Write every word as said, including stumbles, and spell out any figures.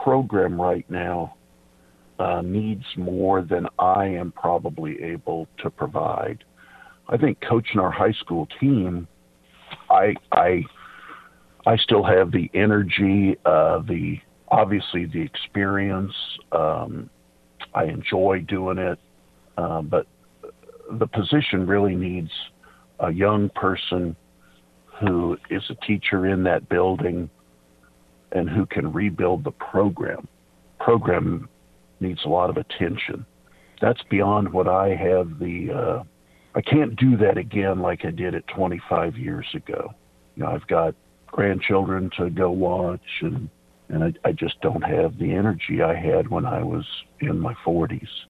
program right now uh, needs more than I am probably able to provide. I think coaching our high school team, I I I still have the energy, uh, the obviously the experience. Um, I enjoy doing it, uh, but the position really needs a young person who is a teacher in that building and who can rebuild the program. Program needs a lot of attention. That's beyond what I have the, uh, I can't do that again like I did it twenty-five years ago. You know, I've got grandchildren to go watch, and, and I, I just don't have the energy I had when I was in my forties.